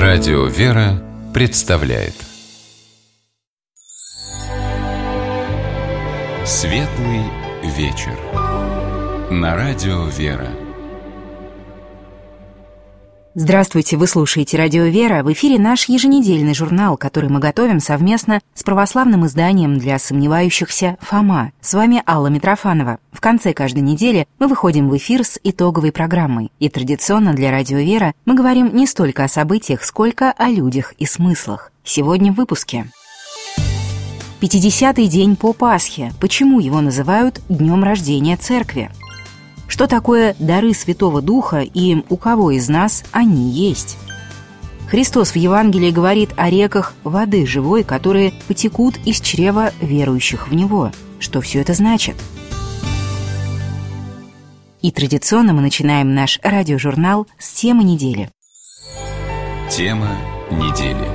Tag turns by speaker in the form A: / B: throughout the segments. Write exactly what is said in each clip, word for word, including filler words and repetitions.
A: Радио «Вера» представляет Светлый вечер на Радио «Вера».
B: Здравствуйте, вы слушаете Радио «Вера». В эфире наш еженедельный журнал, который мы готовим совместно с православным изданием для сомневающихся «Фома». С вами Алла Митрофанова. В конце каждой недели мы выходим в эфир с итоговой программой. И традиционно для Радио «Вера» мы говорим не столько о событиях, сколько о людях и смыслах. Сегодня в выпуске. пятидесятый день по Пасхе. Почему его называют Днем рождения Церкви? Что такое дары Святого Духа и у кого из нас они есть? Христос в Евангелии говорит о реках воды живой, которые потекут из чрева верующих в Него. Что все это значит? И традиционно мы начинаем наш радиожурнал с темы недели.
A: Тема недели.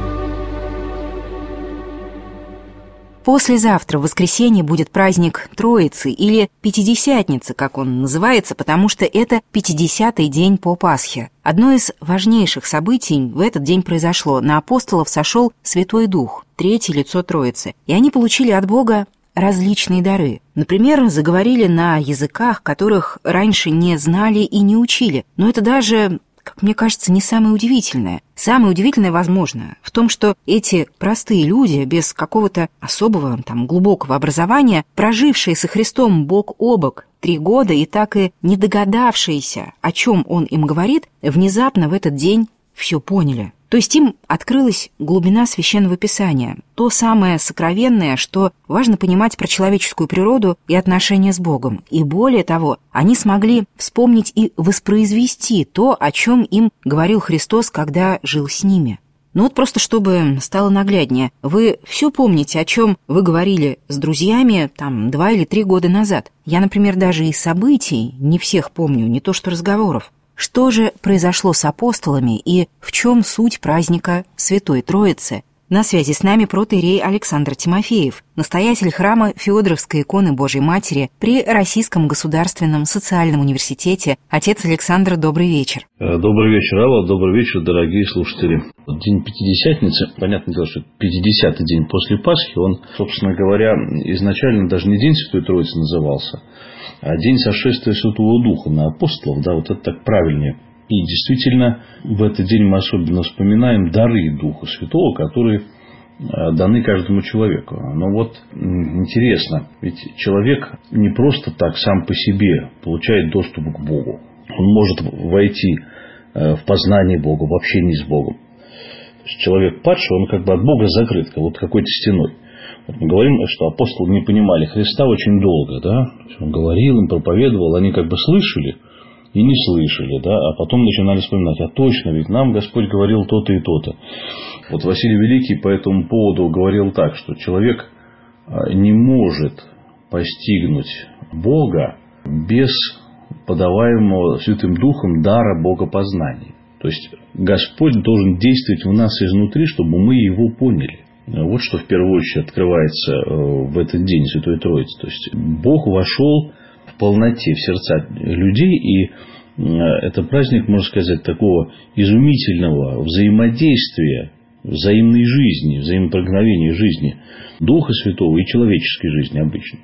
B: Послезавтра, в воскресенье, будет праздник Троицы или Пятидесятницы, как он называется, потому что это пятидесятый день по Пасхе. Одно из важнейших событий в этот день произошло. На апостолов сошел Святой Дух, третье лицо Троицы, и они получили от Бога различные дары. Например, заговорили на языках, которых раньше не знали и не учили. Но это даже, как мне кажется, не самое удивительное. Самое удивительное, возможно, в том, что эти простые люди, без какого-то особого, там, глубокого образования, прожившие со Христом бок о бок три года и так и не догадавшиеся, о чем Он им говорит, внезапно в этот день все поняли. То есть им открылась глубина Священного Писания, то самое сокровенное, что важно понимать про человеческую природу и отношения с Богом. И более того, они смогли вспомнить и воспроизвести то, о чем им говорил Христос, когда жил с ними. Ну вот просто чтобы стало нагляднее, вы все помните, о чем вы говорили с друзьями там два или три года назад. Я, например, даже и событий не всех помню, не то что разговоров. Что же произошло с апостолами и в чем суть праздника Святой Троицы? На связи с нами протоиерей Александр Тимофеев, настоятель храма Феодоровской иконы Божьей Матери при Российском государственном социальном университете. Отец Александр, добрый вечер.
C: Добрый вечер, Алла, добрый вечер, дорогие слушатели. День Пятидесятницы, понятное дело, что пятидесятый день после Пасхи, он, собственно говоря, изначально даже не День Святой Троицы назывался, а День сошествия Святого Духа на апостолов, да, вот это так правильнее. И действительно, в этот день мы особенно вспоминаем дары Духа Святого, которые даны каждому человеку. Но вот интересно, ведь человек не просто так сам по себе получает доступ к Богу. Он может войти в познание Бога, в общение с Богом. То есть человек падший, он как бы от Бога закрыт, как вот какой-то стеной. Вот мы говорим, что апостолы не понимали Христа очень долго, да? Он говорил им, проповедовал, они как бы слышали и не слышали, да, а потом начинали вспоминать, а точно, ведь нам Господь говорил то-то и то-то. Вот Василий Великий по этому поводу говорил так, что человек не может постигнуть Бога без подаваемого Святым Духом дара богопознания. То есть Господь должен действовать в нас изнутри, чтобы мы Его поняли. Вот что в первую очередь открывается в этот день Святой Троицы. То есть Бог вошел в полноте в сердца людей, и это праздник, можно сказать, такого изумительного взаимодействия, взаимной жизни, взаимопроникновения жизни Духа Святого и человеческой жизни обычно.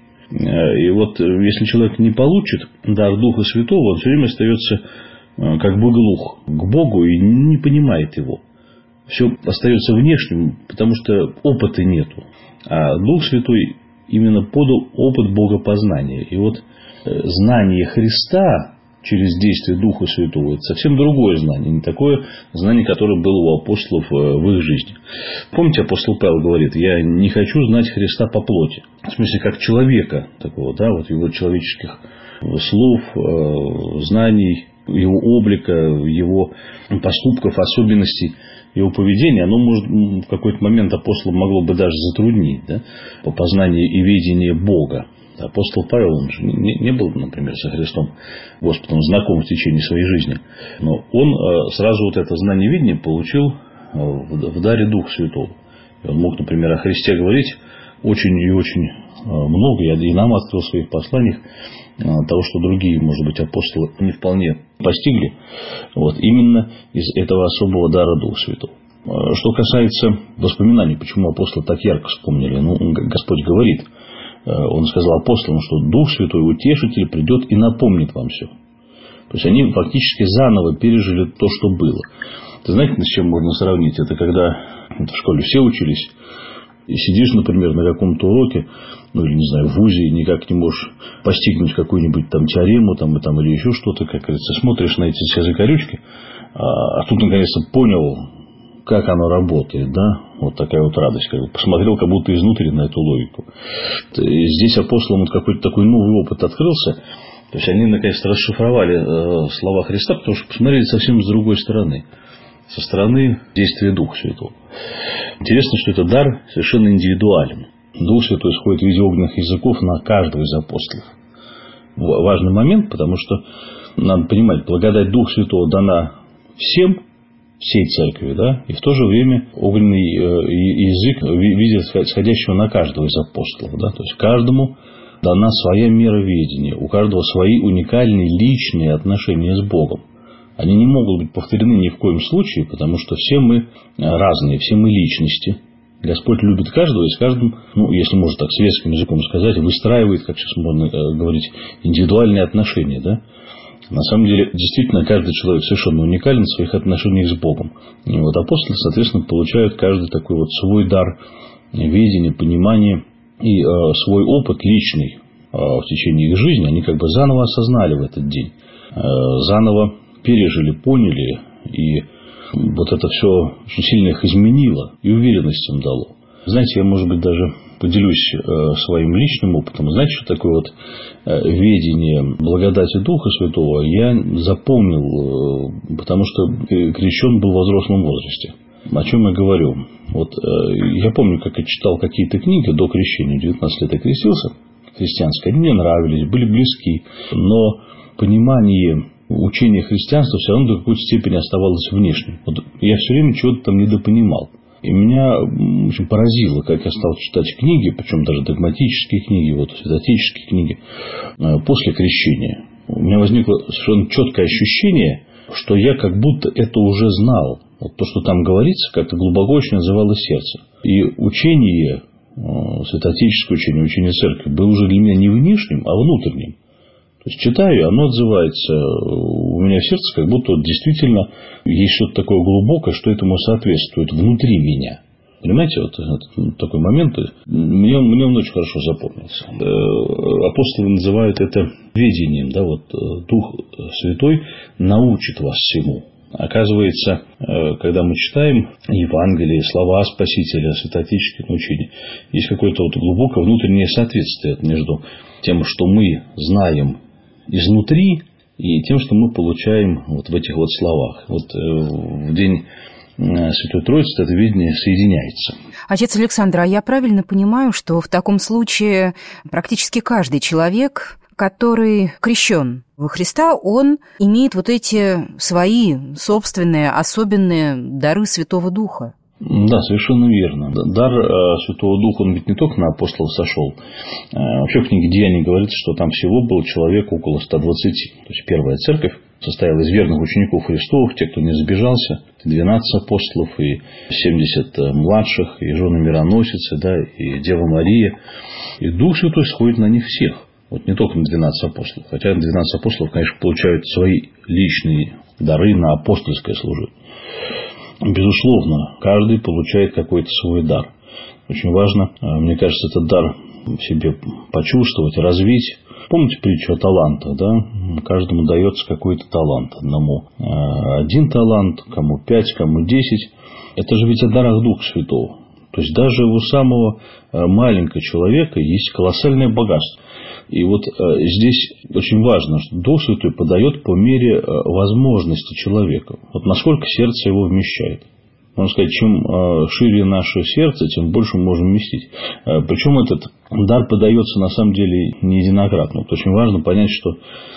C: И вот если человек не получит дар Духа Святого, он все время остается как бы глух к Богу и не понимает Его. Все остается внешним, потому что опыта нету. А Дух Святой именно подал опыт богопознания. И вот знание Христа через действие Духа Святого – это совсем другое знание, не такое знание, которое было у апостолов в их жизни. Помните, апостол Павел говорит: я не хочу знать Христа по плоти. В смысле, как человека такого, да, вот его человеческих слов, знаний, его облика, его поступков, особенностей, его поведение, оно может в какой-то момент апостолам могло бы даже затруднить, да, по познанию и видению Бога. Апостол Павел, он же не, не был, например, со Христом Господом знаком в течение своей жизни. Но он сразу вот это знание видения получил в даре Духа Святого. И он мог, например, о Христе говорить очень и очень много. Я и нам открыл в своих посланиях того, что другие, может быть, апостолы не вполне постигли. Вот, именно из этого особого дара Духа Святого. Что касается воспоминаний, почему апостолы так ярко вспомнили, ну, Господь говорит, Он сказал апостолам, что Дух Святой, Утешитель, придет и напомнит вам все. То есть они фактически заново пережили то, что было. Ты знаете, с чем можно сравнить? Это когда в школе все учились, и сидишь, например, на каком-то уроке, ну или, не знаю, в вузе, и никак не можешь постигнуть какую-нибудь там теорему там, и, там, или еще что-то, как говорится, смотришь на эти все закорючки, а, а тут наконец-то понял, как оно работает, да, вот такая вот радость, как бы посмотрел как будто изнутри на эту логику. И здесь апостолам вот какой-то такой новый опыт открылся, то есть они наконец-то расшифровали э, слова Христа, потому что посмотрели совсем с другой стороны, со стороны действия Духа Святого. Интересно, что этот дар совершенно индивидуален. Дух Святой сходит в виде огненных языков на каждого из апостолов. Важный момент, потому что надо понимать, благодать Духа Святого дана всем, всей церкви, да, и в то же время огненный язык видит сходящего на каждого из апостолов, да, то есть каждому дана своя мера ведения, у каждого свои уникальные личные отношения с Богом. Они не могут быть повторены ни в коем случае, потому что все мы разные, все мы личности. Господь любит каждого и с каждым, ну, если можно так светским языком сказать, выстраивает, как сейчас можно говорить, индивидуальные отношения, да. На самом деле, действительно, каждый человек совершенно уникален в своих отношениях с Богом. И вот апостолы, соответственно, получают каждый такой вот свой дар видения, понимания и э, свой опыт личный э, в течение их жизни. Они как бы заново осознали в этот день, э, заново пережили, поняли, и вот это все очень сильно их изменило и уверенность им дало. Знаете, я, может быть, даже поделюсь э, своим личным опытом. Знаете, что такое вот э, ведение благодати Духа Святого я запомнил, э, потому что крещен был в возрастном возрасте. О чем я говорю? Вот э, я помню, как я читал какие-то книги до крещения. В девятнадцать лет я крестился, христианские. Они мне нравились, были близки. Но понимание учения христианства все равно до какой-то степени оставалось внешним. Вот я все время чего-то там недопонимал. И меня очень поразило, как я стал читать книги, причем даже догматические книги, вот, святоотеческие книги, после крещения. У меня возникло совершенно четкое ощущение, что я как будто это уже знал. Вот то, что там говорится, как-то глубоко очень отзывало сердце. И учение, святоотеческое учение, учение церкви, было уже для меня не внешним, а внутренним. То есть читаю, оно отзывается у меня в сердце, как будто вот действительно есть что-то такое глубокое, что этому соответствует внутри меня. Понимаете, вот, вот такой момент, мне, мне он очень хорошо запомнился. Апостолы называют это ведением, да, вот Дух Святой научит вас всему. Оказывается, когда мы читаем Евангелие, слова Спасителя, святоотеческие учения, есть какое-то вот глубокое внутреннее соответствие между тем, что мы знаем изнутри, и тем, что мы получаем вот в этих вот словах. Вот в день Святой Троицы это видение соединяется.
B: Отец Александр, а я правильно понимаю, что в таком случае практически каждый человек, который крещен во Христа, он имеет вот эти свои собственные особенные дары Святого Духа?
C: Да, совершенно верно. Дар Святого Духа, он ведь не только на апостолов сошел. Вообще в книге Деяний говорится, что там всего было человек около ста двадцати. То есть первая церковь состояла из верных учеников Христовых, те, кто не забежался, двенадцать апостолов и семьдесят младших, и жены мироносицы, да, и Дева Мария. И Дух Святой сходит на них всех. Вот не только на двенадцать апостолов. Хотя двенадцать апостолов, конечно, получают свои личные дары на апостольское служение. Безусловно, каждый получает какой-то свой дар. Очень важно, мне кажется, этот дар в себе почувствовать, развить. Помните притчу о талантах, да? Каждому дается какой-то талант. Одному один талант, кому пять, кому десять. Это же ведь о дарах Духа Святого. То есть даже у самого маленького человека есть колоссальное богатство. И вот здесь очень важно, что Дух Святой подает по мере возможности человека. Вот насколько сердце его вмещает. Можно сказать, чем шире наше сердце, тем больше мы можем вместить. Причем этот дар подается на самом деле не единократно. Вот очень важно понять, что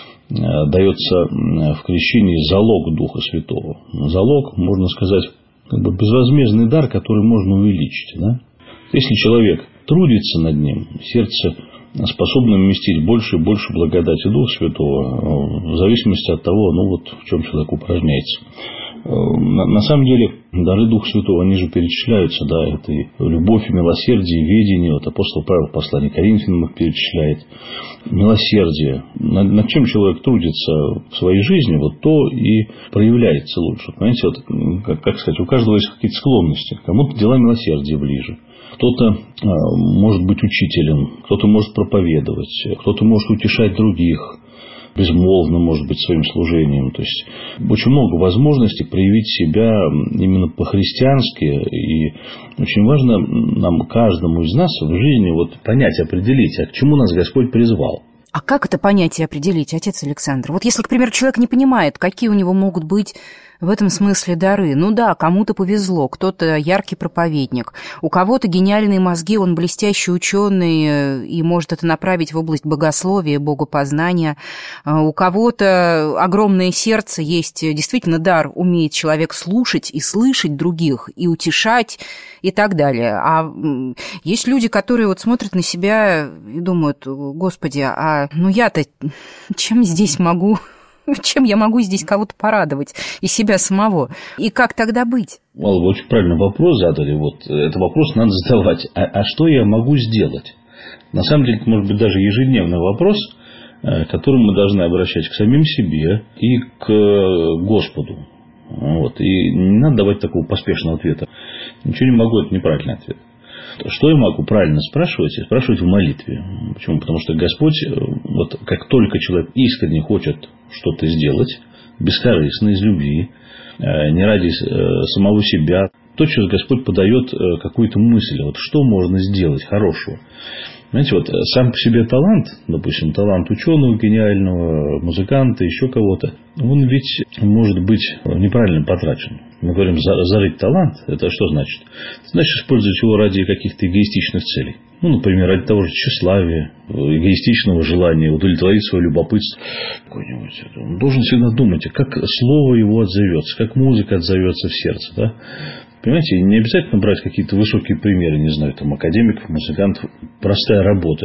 C: дается в крещении залог Духа Святого. Залог, можно сказать, как бы безвозмездный дар, который можно увеличить. Да? Если человек трудится над ним, сердце способно вместить больше и больше благодати Духа Святого, в зависимости от того, ну вот в чем человек упражняется. На самом деле, дары Духа Святого, они же перечисляются, да, это и любовь, и милосердие, и ведение. Вот апостол Павел в послании к Коринфянам их перечисляет. Милосердие. Над, над чем человек трудится в своей жизни, вот то и проявляется лучше. Понимаете, вот, как, как сказать, у каждого есть какие-то склонности. Кому-то дела милосердия ближе. Кто-то э, может быть учителем, кто-то может проповедовать, кто-то может утешать других. Безмолвно, может быть, своим служением. То есть, очень много возможностей проявить себя именно по-христиански. И очень важно нам, каждому из нас в жизни вот понять, определить, а к чему нас Господь призвал.
B: А как это понять и определить, отец Александр? Вот если, к примеру, человек не понимает, какие у него могут быть в этом смысле дары. Ну да, кому-то повезло, кто-то яркий проповедник, у кого-то гениальные мозги, он блестящий ученый и может это направить в область богословия, богопознания. У кого-то огромное сердце, есть действительно дар, умеет человек слушать и слышать других, и утешать, и так далее. А есть люди, которые вот смотрят на себя и думают: Господи, а ну я-то чем здесь могу... Чем я могу здесь кого-то порадовать и себя самого? И как тогда быть?
C: Алла, вы очень правильный вопрос задали. Вот этот вопрос надо задавать. А, а что я могу сделать? На самом деле, это может быть даже ежедневный вопрос, к которому мы должны обращать к самим себе и к Господу. Вот. И не надо давать такого поспешного ответа. Ничего не могу, это неправильный ответ. Что я могу правильно спрашивать? Спрашивать в молитве. Почему? Потому что Господь, вот как только человек искренне хочет что-то сделать, бескорыстно, из любви, не ради самого себя, тотчас Господь подает какую-то мысль, вот что можно сделать хорошего. Знаете, вот сам по себе талант, допустим, талант ученого гениального, музыканта, еще кого-то, он ведь может быть неправильно потрачен. Мы говорим, зарыть талант, это что значит? Это значит использовать его ради каких-то эгоистичных целей. Ну, например, ради того же тщеславия, эгоистичного желания удовлетворить свое любопытство. Какой-нибудь. Он должен всегда думать, как слово его отзовется, как музыка отзовется в сердце. Да? Понимаете, не обязательно брать какие-то высокие примеры, не знаю, там, академиков, музыкантов. Простая работа.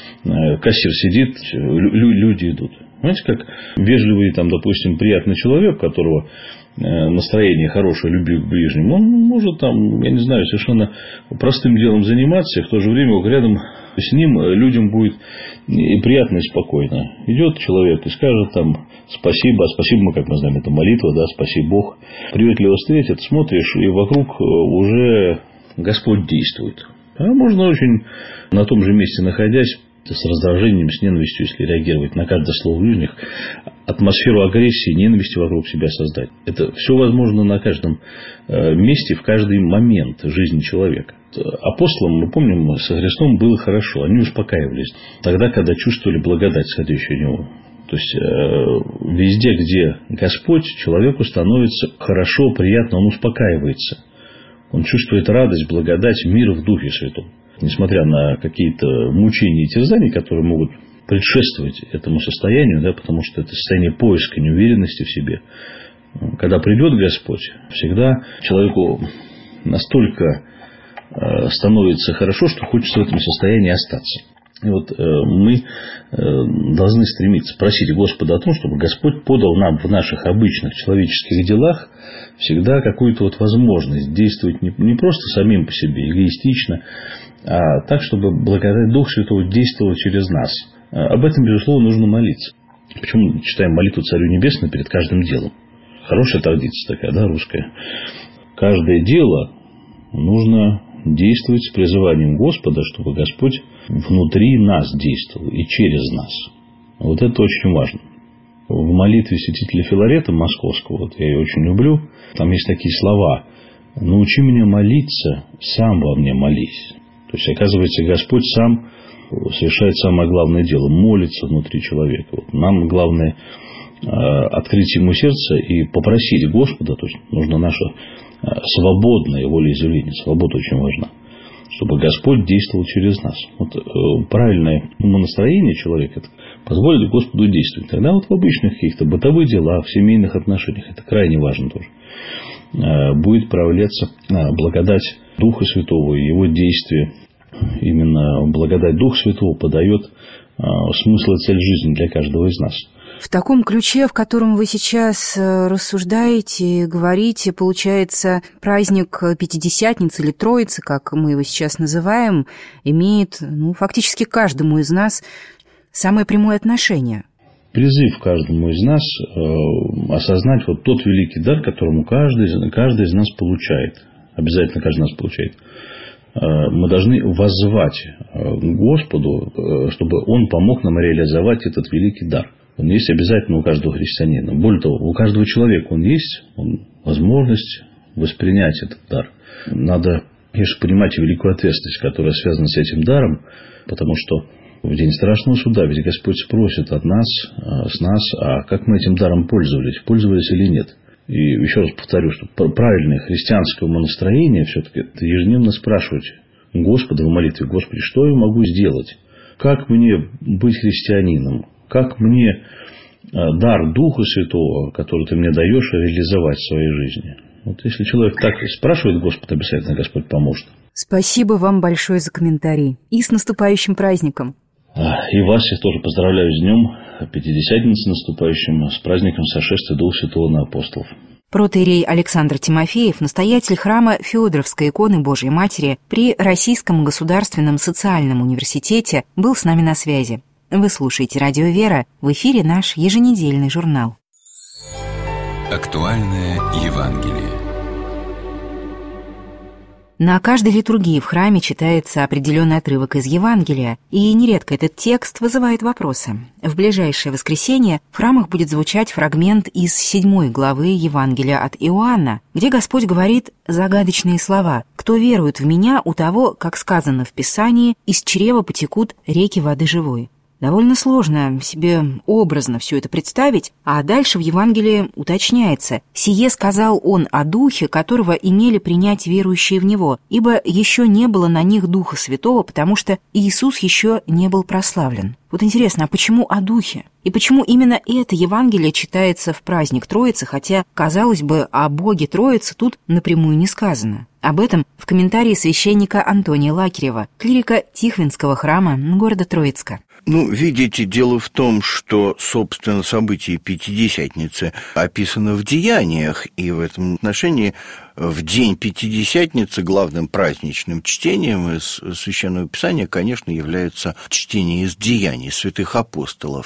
C: Кассир сидит, люди идут. Понимаете, как вежливый, там, допустим, приятный человек, у которого настроение хорошее, любви к ближнему, он может там, я не знаю, совершенно простым делом заниматься, и в то же время рядом с ним людям будет и приятно, и спокойно. Идет человек и скажет там спасибо, а спасибо мы, как мы знаем, это молитва, да, спаси Бог. Приветливо встретит, смотришь, и вокруг уже Господь действует. А можно очень на том же месте находясь, с раздражением, с ненавистью, если реагировать на каждое слово ближних, атмосферу агрессии, ненависти вокруг себя создать. Это все возможно на каждом месте, в каждый момент жизни человека. Апостолам, мы помним, со Христом было хорошо. Они успокаивались тогда, когда чувствовали благодать, сходящую у него. То есть, везде, где Господь, человеку становится хорошо, приятно, он успокаивается. Он чувствует радость, благодать, мир в Духе Святом. Несмотря на какие-то мучения и терзания, которые могут предшествовать этому состоянию, да, потому что это состояние поиска, неуверенности в себе. Когда придет Господь, всегда человеку настолько становится хорошо, что хочется в этом состоянии остаться. И вот мы должны стремиться просить Господа о том, чтобы Господь подал нам в наших обычных человеческих делах всегда какую-то вот возможность действовать не просто самим по себе, эгоистично, а так, чтобы благодать Духа Святого действовала через нас. Об этом, безусловно, нужно молиться. Почему читаем молитву Царю Небесному перед каждым делом? Хорошая традиция такая, да, русская. Каждое дело нужно действовать с призыванием Господа, чтобы Господь внутри нас действовал и через нас. Вот это очень важно. В молитве святителя Филарета Московского, вот я ее очень люблю, там есть такие слова: «Научи меня молиться, сам во мне молись». То есть, оказывается, Господь сам совершает самое главное дело, молится внутри человека. Вот нам главное открыть ему сердце и попросить Господа, то есть нужно наше свободное волеизъявление, свобода очень важна, чтобы Господь действовал через нас. Вот правильное умонастроение человека позволит Господу действовать. Тогда вот в обычных каких-то бытовых делах, в семейных отношениях, это крайне важно тоже, будет проявляться благодать Духа Святого и Его действие. Именно благодать Духа Святого подает смысл и цель жизни для каждого из нас.
B: В таком ключе, в котором вы сейчас рассуждаете, говорите, получается, праздник Пятидесятницы или Троицы, как мы его сейчас называем, имеет, ну, фактически каждому из нас самое прямое отношение.
C: Призыв каждому из нас э, осознать вот тот великий дар, которому каждый, каждый из нас получает. Обязательно каждый из нас получает. Э, мы должны воззвать к Господу, э, чтобы Он помог нам реализовать этот великий дар. Он есть обязательно у каждого христианина. Более того, у каждого человека он есть, он, возможность воспринять этот дар. Надо, конечно, понимать и великую ответственность, которая связана с этим даром, потому что в день страшного суда ведь Господь спросит от нас, с нас, а как мы этим даром пользовались, пользовались или нет. И еще раз повторю, что правильное христианское умонастроение все-таки это ежедневно спрашивать Господа в молитве: Господи, что я могу сделать? Как мне быть христианином? Как мне дар Духа Святого, который ты мне даешь, реализовать в своей жизни? Вот если человек так спрашивает Господа, обязательно Господь поможет.
B: Спасибо вам большое за комментарий. И с наступающим праздником.
C: И вас я тоже поздравляю с Днем Пятидесятницы наступающим, с праздником сошествия Духа Святого на апостолов.
B: Протоиерей Александр Тимофеев, настоятель храма Феодоровской иконы Божьей Матери при Российском государственном социальном университете, был с нами на связи. Вы слушаете «Радио Вера», в эфире наш еженедельный журнал.
A: Актуальное Евангелие.
B: На каждой литургии в храме читается определенный отрывок из Евангелия, и нередко этот текст вызывает вопросы. В ближайшее воскресенье в храмах будет звучать фрагмент из седьмой главы Евангелия от Иоанна, где Господь говорит загадочные слова: «Кто верует в Меня, у того, как сказано в Писании, из чрева потекут реки воды живой». Довольно сложно себе образно все это представить, а дальше в Евангелии уточняется: «Сие сказал он о Духе, которого имели принять верующие в Него, ибо еще не было на них Духа Святого, потому что Иисус еще не был прославлен». Вот интересно, а почему о Духе? И почему именно это Евангелие читается в праздник Троицы, хотя, казалось бы, о Боге Троицы тут напрямую не сказано? Об этом в комментарии священника Антония Лакирева, клирика Тихвинского храма города Троицка.
D: Ну, видите, дело в том, что, собственно, событие Пятидесятницы описано в Деяниях, и в этом отношении в день Пятидесятницы главным праздничным чтением из Священного Писания, конечно, является чтение из Деяний святых апостолов.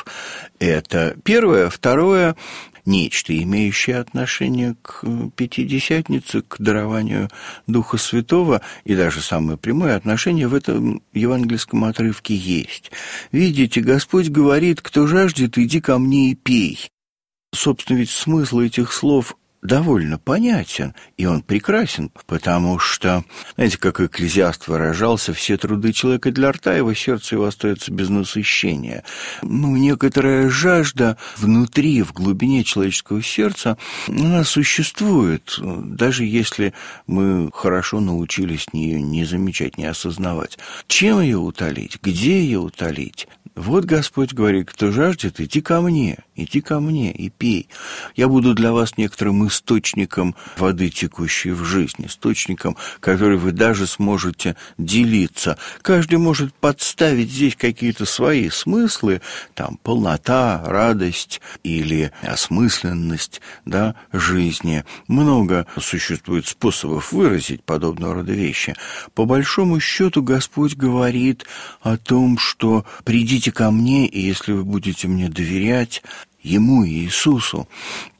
D: Это первое. Второе – нечто, имеющее отношение к Пятидесятнице, к дарованию Духа Святого, и даже самое прямое отношение в этом евангельском отрывке есть. Видите, Господь говорит: «Кто жаждет, иди ко мне и пей». Собственно, ведь смысл этих слов довольно понятен, и он прекрасен, потому что, знаете, как Экклезиаст выражался: все труды человека для рта, его сердце его остается без насыщения. Ну, некоторая жажда внутри, в глубине человеческого сердца, она существует, даже если мы хорошо научились ее не замечать, не осознавать. Чем ее утолить? Где ее утолить? Вот Господь говорит: кто жаждет, иди ко мне, иди ко мне и пей. Я буду для вас некоторым источником воды, текущей в жизни, источником, который вы даже сможете делиться. Каждый может подставить здесь какие-то свои смыслы, там, полнота, радость или осмысленность, да, жизни. Много существует способов выразить подобного рода вещи. По большому счету Господь говорит о том, что придите ко мне, и если вы будете мне доверять, Ему, Иисусу,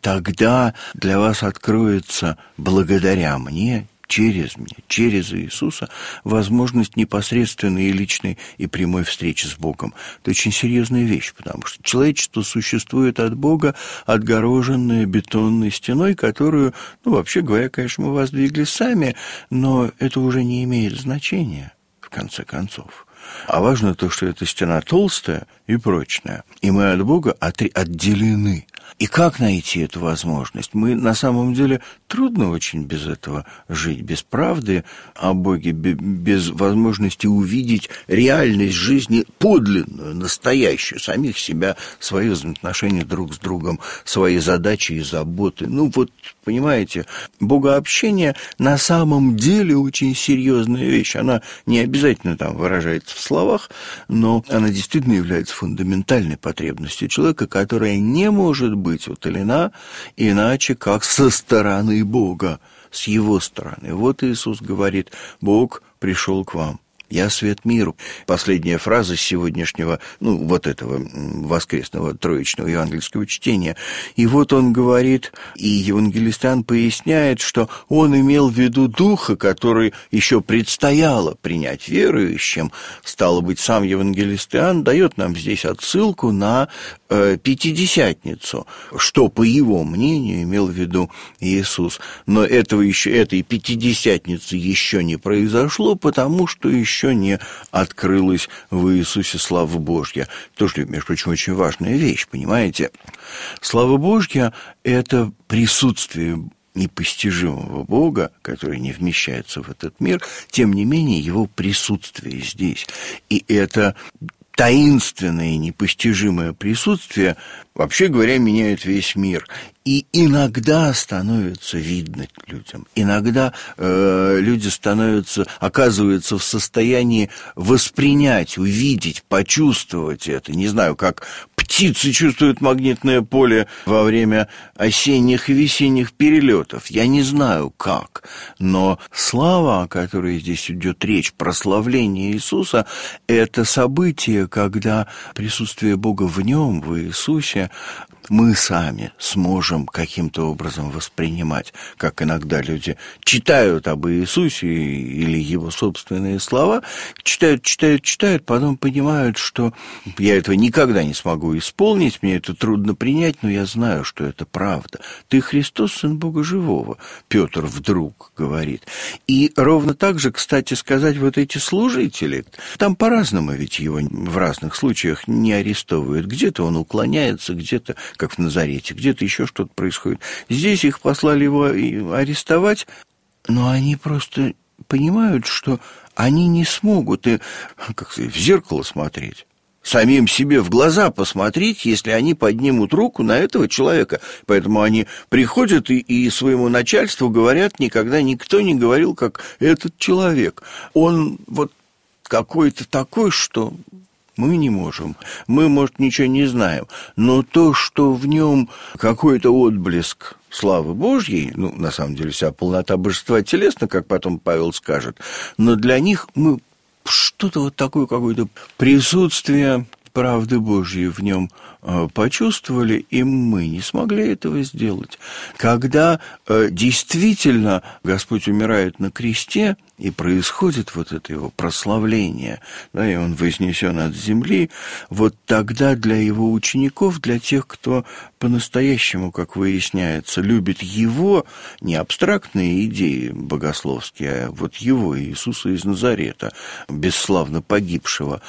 D: тогда для вас откроется благодаря мне, через меня, через Иисуса, возможность непосредственной и личной и прямой встречи с Богом. Это очень серьезная вещь, потому что человечество существует от Бога, отгороженное бетонной стеной, которую, ну, вообще говоря, конечно, мы воздвигли сами, но это уже не имеет значения, в конце концов. А важно то, что эта стена толстая и прочная, и мы от Бога отделены. И как найти эту возможность? Мы, на самом деле, трудно очень без этого жить, без правды о Боге, без возможности увидеть реальность жизни подлинную, настоящую, самих себя, свои взаимоотношения друг с другом, свои задачи и заботы. Ну вот, понимаете, богообщение на самом деле очень серьезная вещь. Она не обязательно там выражается в словах, но она действительно является фундаментальной потребностью человека, которая не может быть быть утолена иначе, как со стороны Бога, с Его стороны. Вот Иисус говорит: «Бог пришел к вам. Я свет миру». Последняя фраза сегодняшнего, ну, вот этого воскресного троичного евангельского чтения. И вот он говорит, и евангелист Иоанн поясняет, что он имел в виду Духа, который еще предстояло принять верующим. Стало быть, сам евангелист Иоанн дает нам здесь отсылку на э, Пятидесятницу, что, по его мнению, имел в виду Иисус. Но этого еще, этой Пятидесятницы еще не произошло, потому что еще еще не открылась в Иисусе слава Божья. Тоже, между прочим, очень важная вещь, понимаете? Слава Божья – это присутствие непостижимого Бога, который не вмещается в этот мир, тем не менее его присутствие здесь. И это таинственное, непостижимое присутствие, вообще говоря, меняет весь мир. И иногда становится видно людям, иногда э, люди становятся, оказываются в состоянии воспринять, увидеть, почувствовать это. Не знаю, как птицы чувствуют магнитное поле во время осенних и весенних перелетов. Я не знаю, как. Но слава, о которой здесь идет речь, прославление Иисуса, это событие, когда присутствие Бога в нем, в Иисусе, мы сами сможем каким-то образом воспринимать, как иногда люди читают об Иисусе или его собственные слова, читают, читают, читают, потом понимают, что я этого никогда не смогу исполнить, мне это трудно принять, но я знаю, что это правда. Ты Христос, Сын Бога Живого, Петр вдруг говорит. И ровно так же, кстати сказать, вот эти служители, там по-разному ведь его в разных случаях не арестовывают. Где-то он уклоняется, где-то, как в Назарете, где-то еще что-то происходит. Здесь их послали его арестовать, но они просто понимают, что они не смогут и, как сказать, в зеркало смотреть, самим себе в глаза посмотреть, если они поднимут руку на этого человека. Поэтому они приходят и, и своему начальству говорят: никогда никто не говорил, как этот человек. Он вот какой-то такой, что мы не можем. Мы, может, ничего не знаем. Но то, что в нем какой-то отблеск славы Божьей, ну, на самом деле, вся полнота божества телесна, как потом Павел скажет, но для них мы что-то вот такое, какое-то присутствие правды Божьей в нем почувствовали, и мы не смогли этого сделать. Когда действительно Господь умирает на кресте, и происходит вот это его прославление, да, и он вознесен от земли, вот тогда для его учеников, для тех, кто по-настоящему, как выясняется, любит его, не абстрактные идеи богословские, а вот его, Иисуса из Назарета, бесславно погибшего,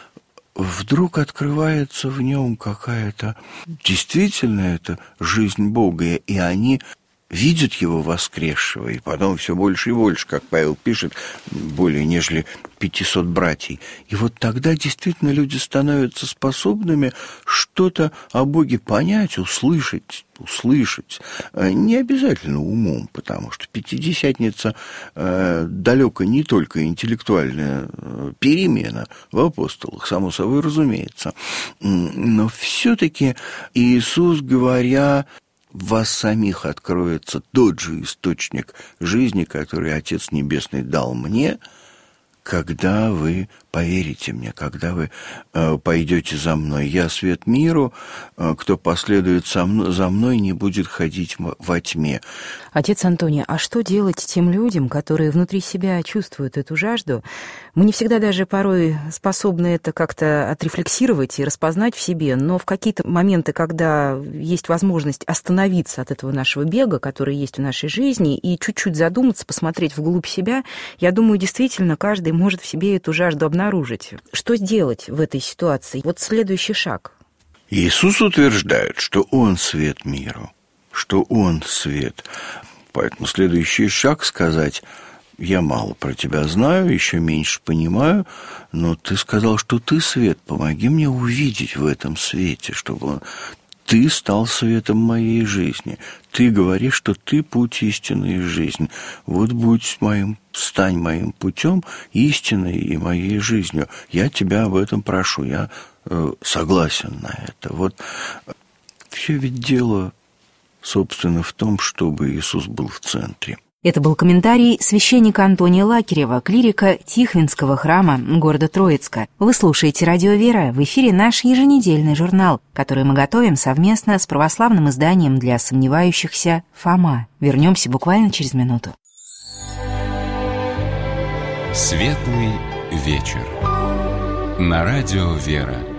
D: вдруг открывается в нем какая-то действительно это жизнь Бога, и они видят его воскресшего, и потом все больше и больше, как Павел пишет, более нежели пятисот братьев. И вот тогда действительно люди становятся способными что-то о Боге понять, услышать, услышать. Не обязательно умом, потому что Пятидесятница э, далеко не только интеллектуальная перемена в апостолах, само собой разумеется. Но все-таки Иисус, говоря: в вас самих откроется тот же источник жизни, который Отец Небесный дал мне, когда вы поверите мне, когда вы э, пойдете за мной. Я свет миру, э, кто последует со мной, за мной, не будет ходить во тьме.
B: Отец Антоний, а что делать тем людям, которые внутри себя чувствуют эту жажду? Мы не всегда даже порой способны это как-то отрефлексировать и распознать в себе, но в какие-то моменты, когда есть возможность остановиться от этого нашего бега, который есть в нашей жизни, и чуть-чуть задуматься, посмотреть вглубь себя, я думаю, действительно, каждый может в себе эту жажду обнаружить. Что сделать в этой ситуации? Вот следующий шаг.
D: Иисус утверждает, что Он свет миру, что Он свет. Поэтому следующий шаг — сказать: я мало про тебя знаю, еще меньше понимаю, но ты сказал, что ты свет, помоги мне увидеть в этом свете, чтобы он... ты стал светом моей жизни. Ты говоришь, что ты путь истины и жизнь. Вот будь моим, стань моим путем, истиной и моей жизнью. Я тебя об этом прошу, я э, согласен на это. Вот все ведь дело, собственно, в том, чтобы Иисус был в центре.
B: Это был комментарий священника Антония Лакерева, клирика Тихвинского храма города Троицка. Вы слушаете «Радио Вера», в эфире наш еженедельный журнал, который мы готовим совместно с православным изданием для сомневающихся «Фома». Вернемся буквально через минуту.
A: Светлый вечер. На радио «Вера».